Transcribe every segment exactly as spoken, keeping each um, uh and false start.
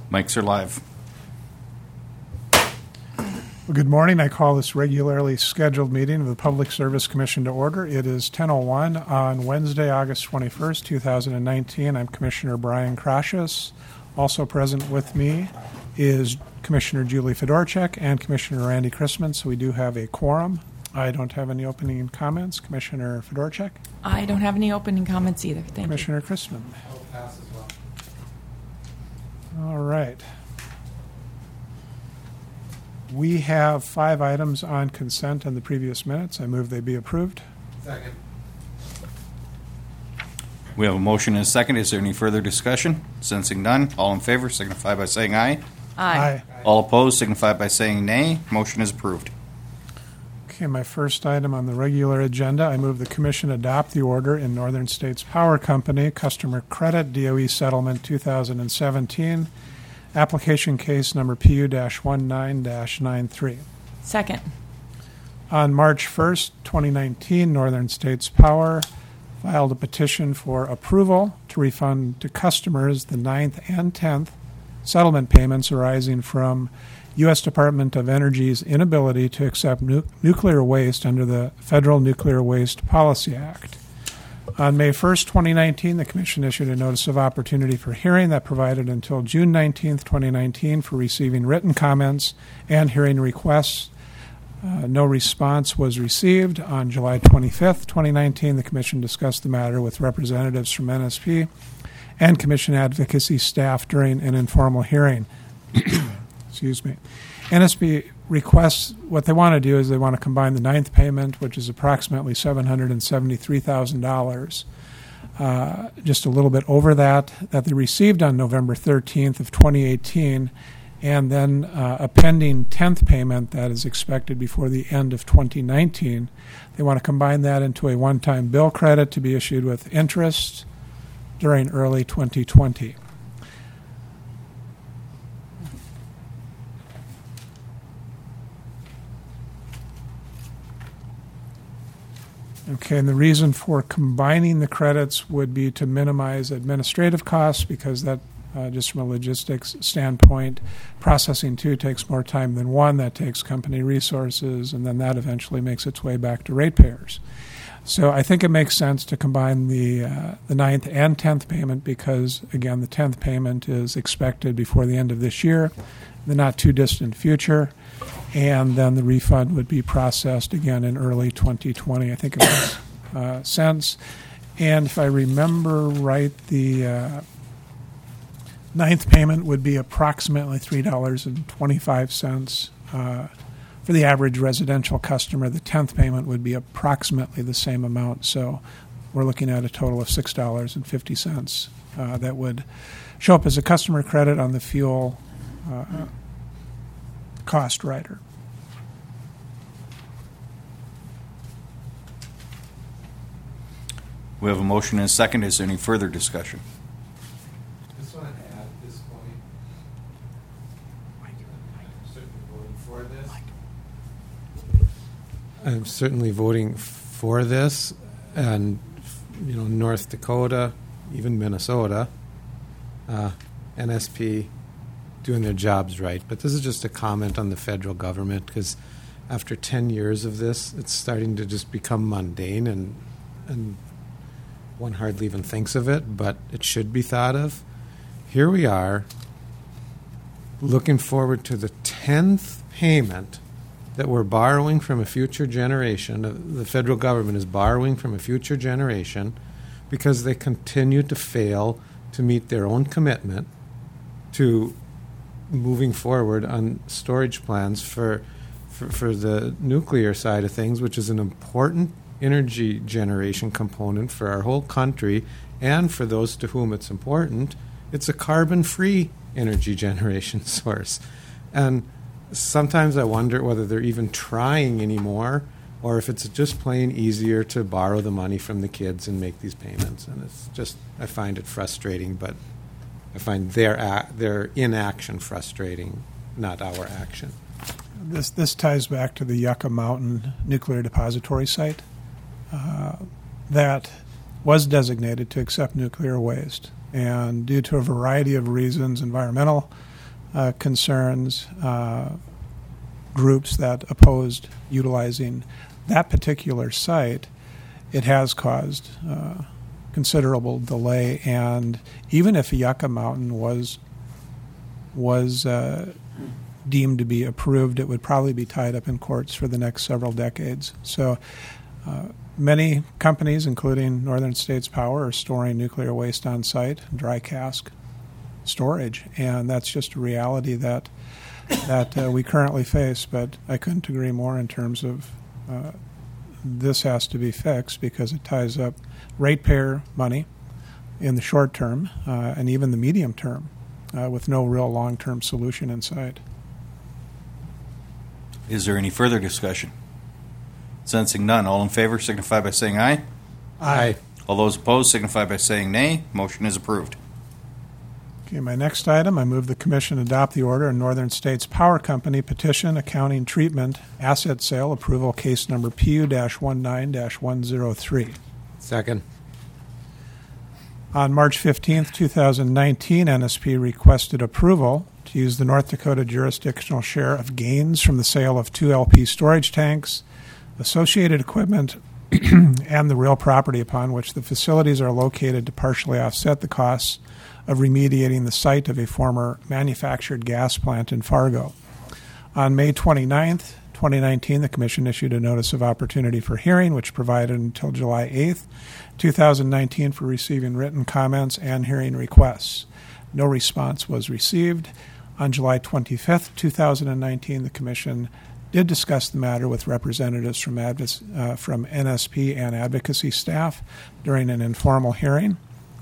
Mics are live. Well, good morning. I call this regularly scheduled meeting of the Public Service Commission to order. It is ten oh one on Wednesday, August twenty-first, two thousand nineteen. I'm Commissioner Brian Krasius. Also present with me is Commissioner Julie Fedorchak and Commissioner Randy Chrisman, so we do have a quorum. I don't have any opening comments. Commissioner Fedorchak? I don't have any opening comments either. Thank Commissioner you. Chrisman? I'll pass as well. All right. We have five items on consent in the previous minutes. I move they be approved. Second. We have a motion and a second. Is there any further discussion? Sensing none, all in favor signify by saying aye. Aye. All opposed signify by saying nay. Motion is approved. Okay, my first item on the regular agenda, I move the Commission adopt the order in Northern States Power Company Customer Credit D O E Settlement two thousand seventeen, application case number P U nineteen dash ninety-three. Second. On March first, twenty nineteen, Northern States Power filed a petition for approval to refund to customers the ninth and tenth settlement payments arising from U S Department of Energy's inability to accept nu- nuclear waste under the Federal Nuclear Waste Policy Act. On May first, twenty nineteen, the Commission issued a notice of opportunity for hearing that provided until June nineteenth, twenty nineteen for receiving written comments and hearing requests. Uh, no response was received. On July twenty-fifth, twenty nineteen, the Commission discussed the matter with representatives from N S P and Commission advocacy staff during an informal hearing. Excuse me. N S P requests, what they want to do is they want to combine the ninth payment, which is approximately seven hundred seventy-three thousand dollars, uh, just a little bit over that, that they received on November thirteenth of twenty eighteen, and then uh, a pending tenth payment that is expected before the end of twenty nineteen. They want to combine that into a one-time bill credit to be issued with interest during early twenty twenty. Okay, and the reason for combining the credits would be to minimize administrative costs because that, uh, just from a logistics standpoint, processing two takes more time than one. That takes company resources, and then that eventually makes its way back to ratepayers. So I think it makes sense to combine the uh, the ninth and tenth payment because, again, the tenth payment is expected before the end of this year, the not too distant future. And then the refund would be processed again in early twenty twenty. I think it makes uh, sense. And if I remember right, the uh, ninth payment would be approximately three dollars and twenty-five cents uh, for the average residential customer. The tenth payment would be approximately the same amount. So we're looking at a total of six dollars and fifty cents uh, that would show up as a customer credit on the fuel uh, cost rider. We have a motion and a second. Is there any further discussion? Just want to add at this point, I'm certainly voting for this. I'm certainly voting for this, and you know, North Dakota, even Minnesota, uh, N S P doing their jobs right. But this is just a comment on the federal government because after ten years of this, it's starting to just become mundane and and one hardly even thinks of it, but it should be thought of. Here we are looking forward to the tenth payment that we're borrowing from a future generation. The federal government is borrowing from a future generation because they continue to fail to meet their own commitment to moving forward on storage plans for, for for the nuclear side of things, which is an important energy generation component for our whole country and for those to whom it's important. It's a carbon-free energy generation source. And sometimes I wonder whether they're even trying anymore or if it's just plain easier to borrow the money from the kids and make these payments. And it's just, I find it frustrating, but I find their a- their inaction frustrating, not our action. This this ties back to the Yucca Mountain Nuclear Depository Site uh, that was designated to accept nuclear waste. And due to a variety of reasons, environmental uh, concerns, uh, groups that opposed utilizing that particular site, it has caused uh, considerable delay. And even if Yucca Mountain was was uh, deemed to be approved, it would probably be tied up in courts for the next several decades. So uh, many companies, including Northern States Power, are storing nuclear waste on site, dry cask storage, and that's just a reality that that uh, we currently face. But I couldn't agree more in terms of uh, this has to be fixed because it ties up ratepayer money in the short term uh, and even the medium term uh, with no real long-term solution in sight. Is there any further discussion? Sensing none, all in favor signify by saying aye. Aye. All those opposed signify by saying nay. Motion is approved. Okay, my next item, I move the Commission adopt the order in Northern States Power Company petition accounting treatment asset sale approval case number P U nineteen one oh three. Second. On March fifteenth, twenty nineteen, N S P requested approval to use the North Dakota jurisdictional share of gains from the sale of two L P storage tanks, associated equipment, and the real property upon which the facilities are located to partially offset the costs of remediating the site of a former manufactured gas plant in Fargo. On May twenty-ninth, twenty nineteen, the Commission issued a notice of opportunity for hearing, which provided until July eighth, twenty nineteen for receiving written comments and hearing requests. No response was received. On July twenty-fifth, twenty nineteen, the Commission did discuss the matter with representatives from, adv- uh, from N S P and advocacy staff during an informal hearing.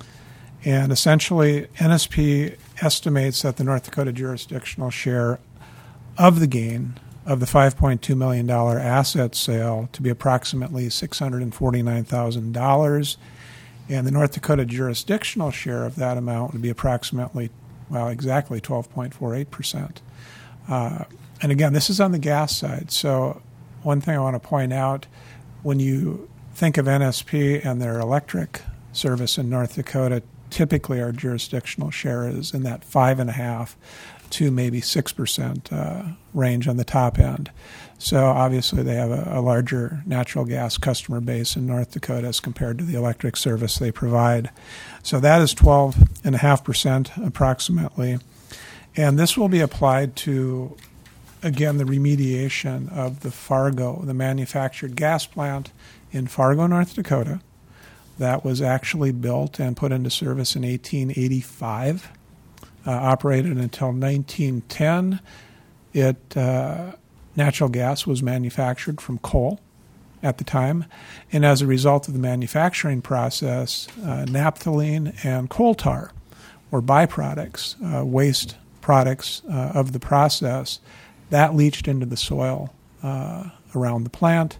And essentially, N S P estimates that the North Dakota jurisdictional share of the gain of the five point two million dollars asset sale to be approximately six hundred forty-nine thousand dollars, and the North Dakota jurisdictional share of that amount would be approximately, well, exactly twelve point four eight percent. Uh, and again, this is on the gas side. So one thing I want to point out, when you think of N S P and their electric service in North Dakota, typically our jurisdictional share is in that five and a half to maybe six percent uh, range on the top end. So obviously they have a, a larger natural gas customer base in North Dakota as compared to the electric service they provide. So that is twelve and a half percent approximately. And this will be applied to, again, the remediation of the Fargo, the manufactured gas plant in Fargo, North Dakota, that was actually built and put into service in eighteen eighty-five, uh, operated until nineteen ten. It uh, natural gas was manufactured from coal at the time, and as a result of the manufacturing process, uh, naphthalene and coal tar were byproducts, uh, waste products uh, of the process that leached into the soil uh, around the plant,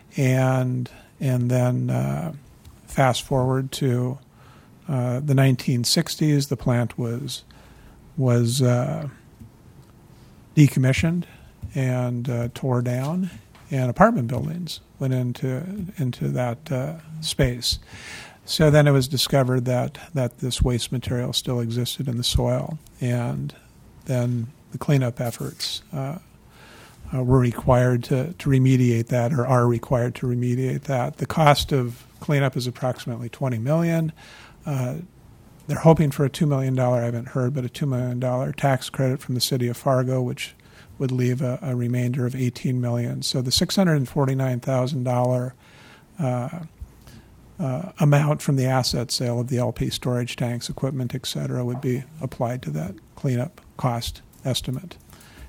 and and then. Uh, Fast forward to uh, the nineteen sixties, the plant was was uh, decommissioned and uh, tore down, and apartment buildings went into into that uh, space. So then it was discovered that that this waste material still existed in the soil, and then the cleanup efforts uh, uh, were required to, to remediate that, or are required to remediate that. The cost of cleanup is approximately twenty million dollars. Uh, they're hoping for a two million dollars, I haven't heard, but a two million dollars tax credit from the city of Fargo, which would leave a, a remainder of eighteen million dollars. So the six hundred forty-nine thousand dollars uh, uh, amount from the asset sale of the L P storage tanks, equipment, et cetera, would be applied to that cleanup cost estimate.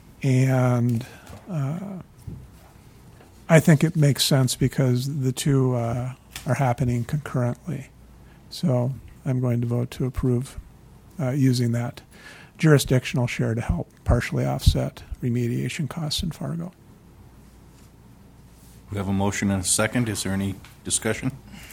And uh, I think it makes sense because the two uh, are happening concurrently. So I'm going to vote to approve uh, using that jurisdictional share to help partially offset remediation costs in Fargo. We have a motion and a second. Is there any discussion?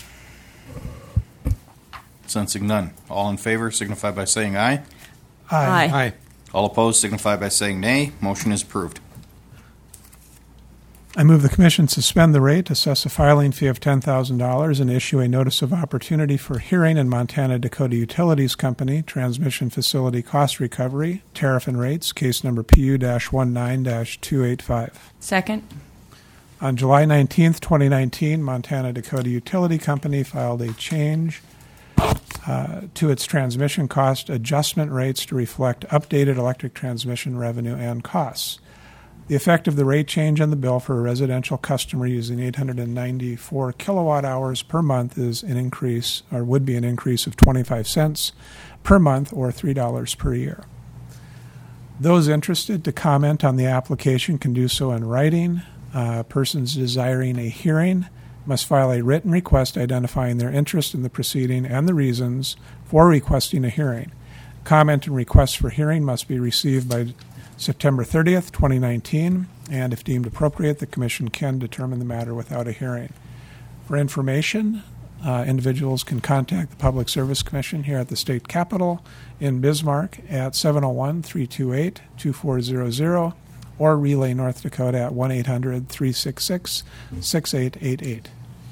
Sensing none. All in favor signify by saying aye. Aye. Aye. All opposed signify by saying nay. Motion is approved. I move the Commission suspend the rate, assess a filing fee of ten thousand dollars, and issue a notice of opportunity for hearing in Montana Dakota Utilities Company, Transmission Facility Cost Recovery, Tariff and Rates, case number P U nineteen two eighty-five. Second. On July nineteenth, twenty nineteen, Montana Dakota Utility Company filed a change uh, to its transmission cost adjustment rates to reflect updated electric transmission revenue and costs. The effect of the rate change on the bill for a residential customer using eight hundred ninety-four kilowatt hours per month is an increase, or would be an increase of twenty-five cents per month or three dollars per year. Those interested to comment on the application can do so in writing. Uh, persons desiring a hearing must file a written request identifying their interest in the proceeding and the reasons for requesting a hearing. Comment and requests for hearing must be received by September thirtieth, twenty nineteen, and if deemed appropriate, the Commission can determine the matter without a hearing. For information, uh, individuals can contact the Public Service Commission here at the State Capitol in Bismarck at seven oh one, three two eight, two four zero zero or Relay, North Dakota at one eight hundred, three six six, six eight eight eight.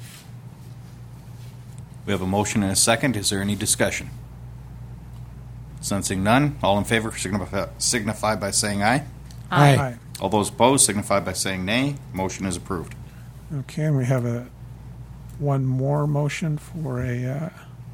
We have a motion and a second. Is there any discussion? Sensing none, all in favor signify, signify by saying aye. Aye. Aye. All those opposed signify by saying nay. Motion is approved. Okay, and we have a one more motion for a uh,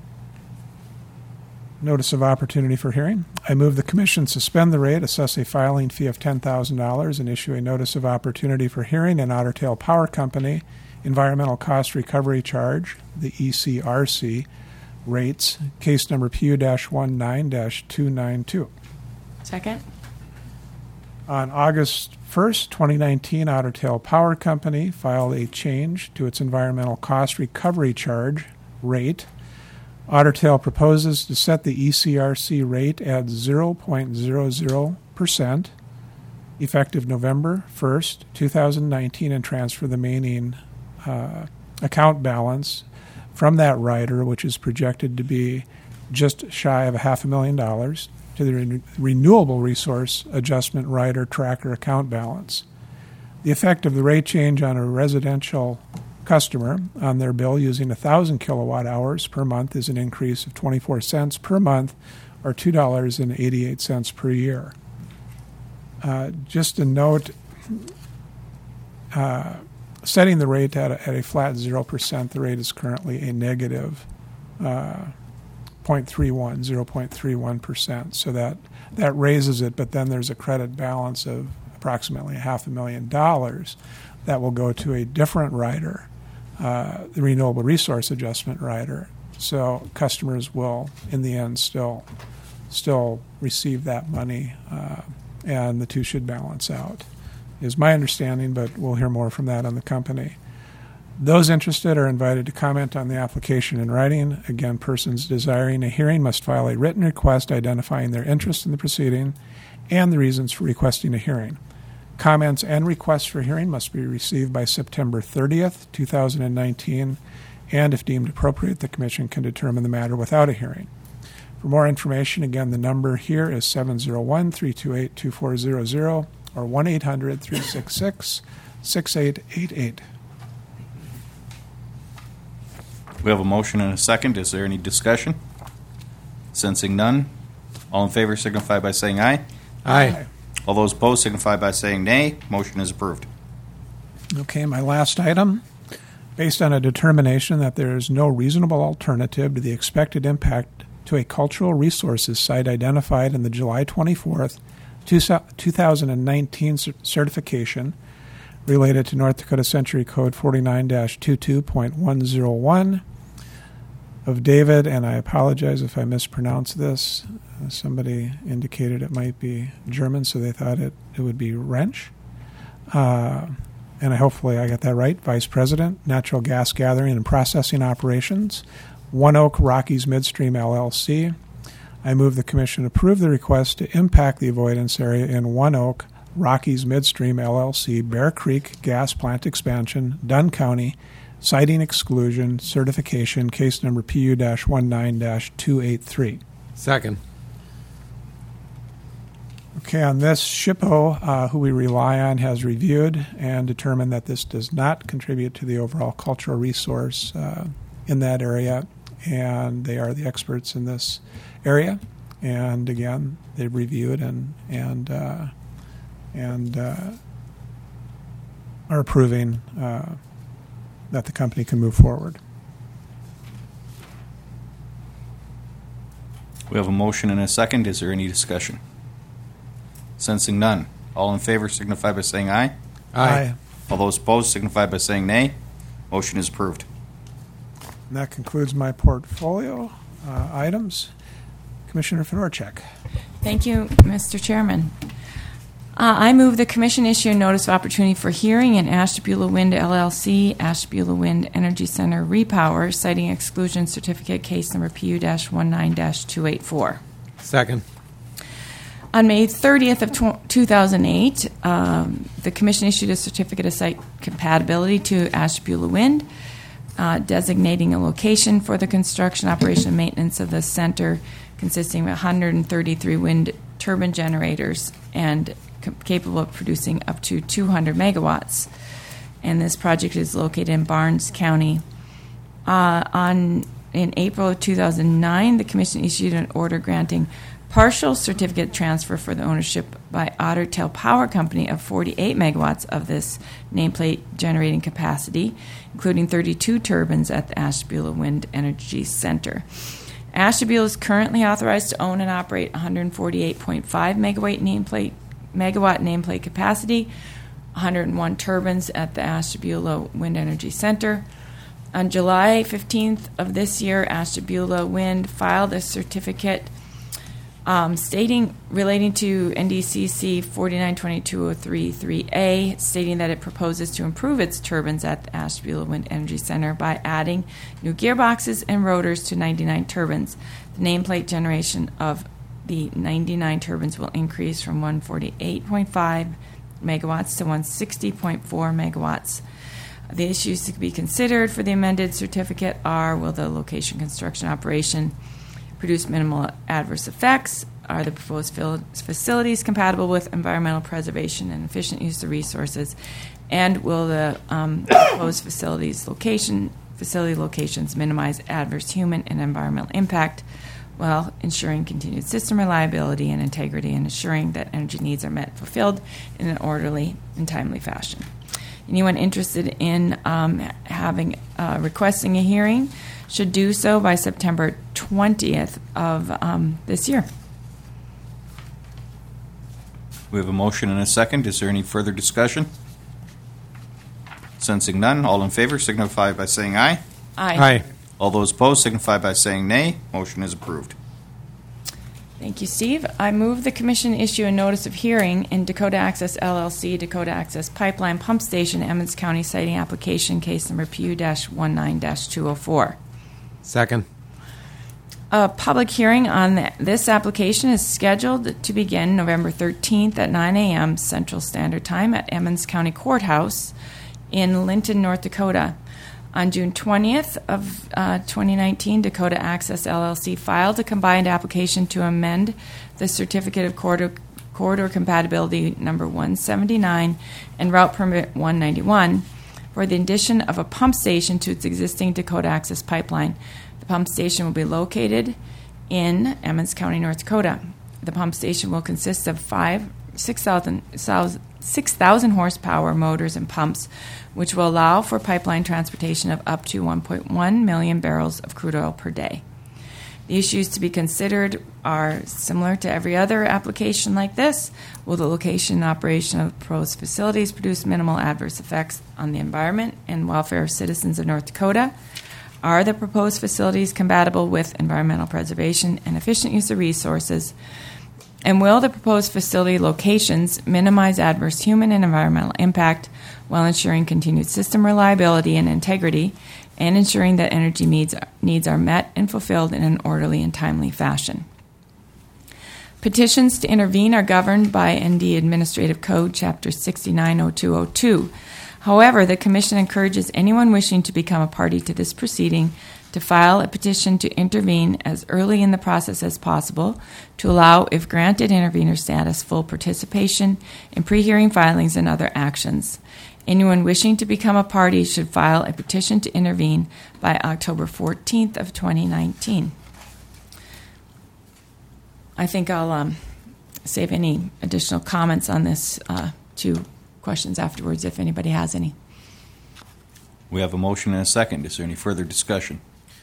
notice of opportunity for hearing. I move the Commission suspend the rate, assess a filing fee of ten thousand dollars, and issue a notice of opportunity for hearing in Otter Tail Power Company Environmental Cost Recovery Charge, the E C R C, rates, case number P U nineteen two ninety-two. Second. On August first, twenty nineteen, Otter Tail Power Company filed a change to its environmental cost recovery charge rate. Otter Tail proposes to set the E C R C rate at zero point zero zero percent effective November first, twenty nineteen, and transfer the remaining uh, account balance from that rider, which is projected to be just shy of a half a million dollars, to the Re- Renewable Resource Adjustment Rider Tracker account balance. The effect of the rate change on a residential customer on their bill using one thousand kilowatt hours per month is an increase of twenty-four cents per month or two dollars and eighty-eight cents per year. Uh, just a note, uh, setting the rate at a, at a flat zero percent, the rate is currently a negative uh, zero point three one, zero point three one percent. So that, that raises it, but then there's a credit balance of approximately half a million dollars that will go to a different rider, uh, the Renewable Resource Adjustment Rider. So customers will, in the end, still still receive that money, uh, and the two should balance out, is my understanding, but we'll hear more from that on the company. Those interested are invited to comment on the application in writing. Again, persons desiring a hearing must file a written request identifying their interest in the proceeding and the reasons for requesting a hearing. Comments and requests for hearing must be received by September thirtieth, twenty nineteen, and if deemed appropriate, the Commission can determine the matter without a hearing. For more information, again, the number here is seven oh one, three two eight, two four zero zero or one eight hundred, three six six, six eight eight eight. We have a motion and a second. Is there any discussion? Sensing none, all in favor signify by saying aye. Aye. All those opposed signify by saying nay. Motion is approved. Okay, my last item. Based on a determination that there is no reasonable alternative to the expected impact to a cultural resources site identified in the July twenty-fourth, two thousand nineteen certification related to North Dakota Century Code forty-nine dash twenty-two point one oh one of David, and I apologize if I mispronounce this. Uh, somebody indicated it might be German, so they thought it, it would be Wrench. Uh, and I, hopefully I got that right. Vice President, Natural Gas Gathering and Processing Operations, One Oak Rockies Midstream L L C. I move the Commission approve the request to impact the avoidance area in One Oak Rockies Midstream L L C, Bear Creek Gas Plant Expansion, Dunn County, Siting Exclusion, Certification, case number P U nineteen dash two eighty-three. Second. Okay, on this, SHPO, uh, who we rely on, has reviewed and determined that this does not contribute to the overall cultural resource uh, in that area, and they are the experts in this area. And again, they've reviewed and and uh, and uh, are approving uh, that the company can move forward. We have a motion and a second. Is there any discussion? Sensing none. All in favor signify by saying aye. Aye. All those opposed signify by saying nay. Motion is approved. And that concludes my portfolio uh, items. Commissioner Fedorchak. Thank you, Mister Chairman. Uh, I move the Commission issue a notice of opportunity for hearing in Ashtabula Wind L L C, Ashtabula Wind Energy Center Repower, citing exclusion certificate case number P U nineteen dash two eighty-four. Second. On May thirtieth of two thousand eight, um, the Commission issued a certificate of site compatibility to Ashtabula Wind, uh, designating a location for the construction, operation, and maintenance of the center, consisting of one hundred thirty-three wind turbine generators and c- capable of producing up to two hundred megawatts. And this project is located in Barnes County. Uh, on in April of two thousand nine, the Commission issued an order granting partial certificate transfer for the ownership by Otter Tail Power Company of forty-eight megawatts of this nameplate generating capacity, including thirty-two turbines at the Ashtabula Wind Energy Center. Ashtabula is currently authorized to own and operate one hundred forty-eight point five megawatt nameplate megawatt nameplate capacity, one hundred one turbines at the Ashtabula Wind Energy Center. On July fifteenth of this year, Ashtabula Wind filed a certificate Um, stating relating to N D C C forty-nine twenty-two oh three three A, stating that it proposes to improve its turbines at the Ashtabula Wind Energy Center by adding new gearboxes and rotors to ninety-nine turbines. The nameplate generation of the ninety-nine turbines will increase from one hundred forty-eight point five megawatts to one hundred sixty point four megawatts. The issues to be considered for the amended certificate are: will the location, construction, operation produce minimal adverse effects? Are the proposed fil- facilities compatible with environmental preservation and efficient use of resources? And will the um, proposed facilities location facility locations minimize adverse human and environmental impact while ensuring continued system reliability and integrity and ensuring that energy needs are met and fulfilled in an orderly and timely fashion? Anyone interested in um, having uh, requesting a hearing should do so by September twentieth of um, this year. We have a motion and a second. Is there any further discussion? Sensing none, all in favor signify by saying aye. Aye. Aye. All those opposed signify by saying nay. Motion is approved. Thank you, Steve. I move the Commission issue a notice of hearing in Dakota Access L L C, Dakota Access Pipeline Pump Station, Emmons County Siting Application, case number P U nineteen dash two oh four. Second. A public hearing on th- this application is scheduled to begin November thirteenth at nine a.m. Central Standard Time at Emmons County Courthouse in Linton, North Dakota. On June twentieth of uh, twenty nineteen, Dakota Access L L C filed a combined application to amend the Certificate of Corridor, corridor Compatibility number one seventy-nine and Route Permit one ninety-one for the addition of a pump station to its existing Dakota Access pipeline. The pump station will be located in Emmons County, North Dakota. The pump station will consist of five six thousand horsepower motors and pumps, which will allow for pipeline transportation of up to one point one million barrels of crude oil per day. The issues to be considered are similar to every other application like this. Will the location and operation of proposed facilities produce minimal adverse effects on the environment and welfare of citizens of North Dakota? Are the proposed facilities compatible with environmental preservation and efficient use of resources? And will the proposed facility locations minimize adverse human and environmental impact while ensuring continued system reliability and integrity and ensuring that energy needs, needs are met and fulfilled in an orderly and timely fashion? Petitions to intervene are governed by N D Administrative Code, Chapter sixty-nine oh two oh two. However, the Commission encourages anyone wishing to become a party to this proceeding to file a petition to intervene as early in the process as possible to allow, if granted intervener status, full participation in pre-hearing filings and other actions. Anyone wishing to become a party should file a petition to intervene by October fourteenth of twenty nineteen. I think I'll um, save any additional comments on this uh, to questions afterwards if anybody has any. We have a motion and a second. Is there any further discussion?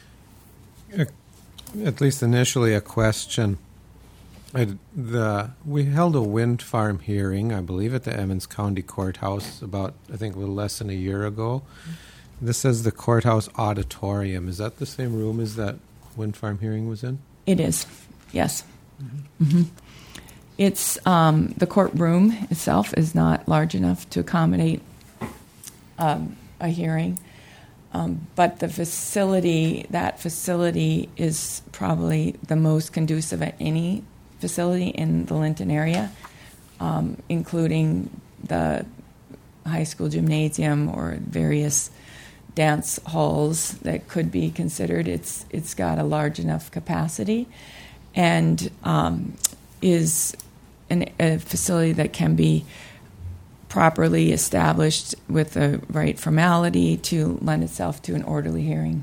At least initially, a question. I, the we held a wind farm hearing, I believe, at the Emmons County Courthouse about, I think, a little less than a year ago. This says the courthouse auditorium. Is that the same room as that wind farm hearing was in? It is, yes. Mm-hmm. Mm-hmm. It's um, the courtroom itself is not large enough to accommodate um, a hearing. Um, but the facility, that facility is probably the most conducive at any facility in the Linton area, um, including the high school gymnasium or various dance halls that could be considered. It's it's got a large enough capacity, and um, is an, a facility that can be properly established with the right formality to lend itself to an orderly hearing,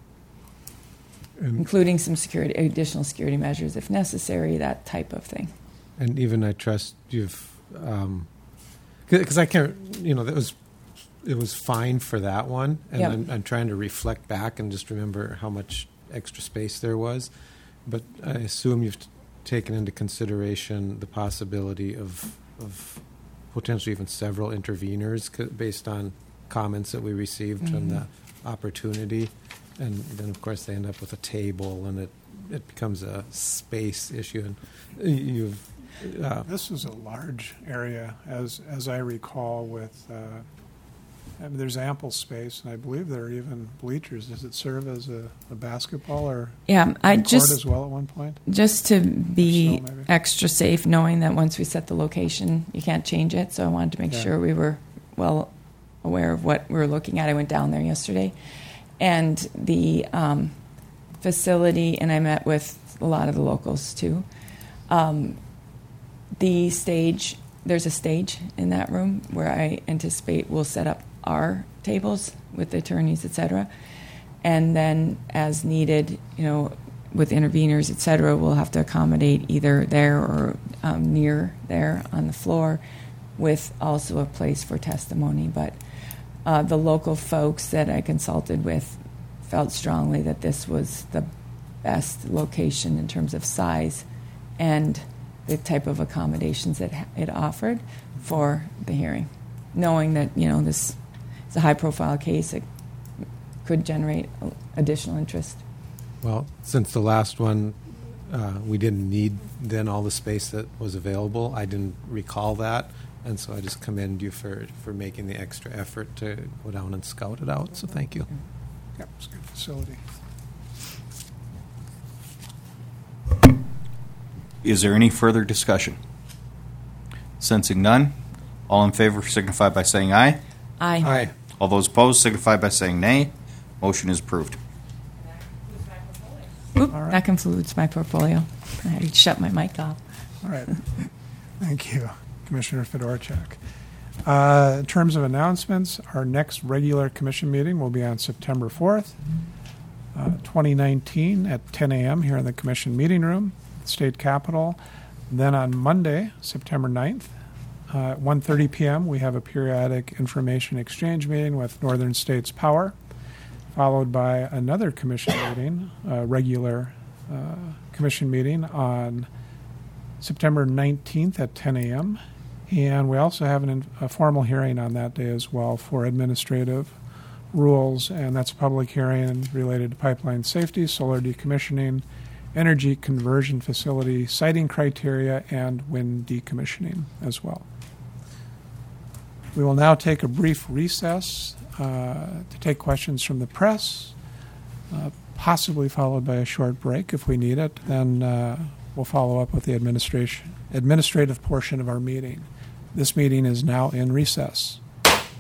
and including some security, additional security measures if necessary, that type of thing. And even I trust you've, because um, I can't, you know, that was it was fine for that one, and Yep. I'm, I'm trying to reflect back and just remember how much extra space there was, but I assume you've t- taken into consideration the possibility of of potentially even several interveners c- based on comments that we received Mm-hmm. from the opportunity. And then, of course, they end up with a table, and it, it becomes a space issue. And you've uh, This is a large area, as as I recall, with uh, I mean, there's ample space, and I believe there are even bleachers. Does it serve as a, a basketball or Yeah, I court just as well at one point? just to be So maybe. extra safe, knowing that once we set the location, you can't change it. So I wanted to make Yeah. sure we were well aware of what we were looking at. I went down there yesterday, and the um, facility, and I met with a lot of the locals too. Um, the stage, there's a stage in that room where I anticipate we'll set up our tables with the attorneys, et cetera. And then as needed, you know, with interveners, et cetera, we'll have to accommodate either there or um, near there on the floor with also a place for testimony. But uh, the local folks that I consulted with felt strongly that this was the best location in terms of size and the type of accommodations that it offered for the hearing, knowing that, you know, this is a high-profile case that could generate additional interest. Well, since the last one, uh, we didn't need then all the space that was available. I didn't recall that, and so I just commend you for, for making the extra effort to go down and scout it out. So thank you. Yep, it's a good facility. Is there any further discussion? Sensing none, all in favor signify by saying aye. Aye. Aye. All those opposed signify by saying nay. Motion is approved. Oop, All right. that concludes my portfolio. I had to shut my mic off. All right. Thank you, Commissioner Fedorchak. Uh, in terms of announcements, our next regular commission meeting will be on September fourth, uh, twenty nineteen at ten a.m. here in the commission meeting room, State Capitol. Then on Monday, September ninth, uh, at one thirty p.m., we have a periodic information exchange meeting with Northern States Power, followed by another commission meeting, a regular uh, commission meeting on September nineteenth at ten a.m. And we also have an, a formal hearing on that day as well for administrative rules, and that's a public hearing related to pipeline safety, solar decommissioning, energy conversion facility, siting criteria, and wind decommissioning as well. We will now take a brief recess uh, to take questions from the press, uh, possibly followed by a short break if we need it. Then uh, we'll follow up with the administration administrative portion of our meeting. This meeting is now in recess.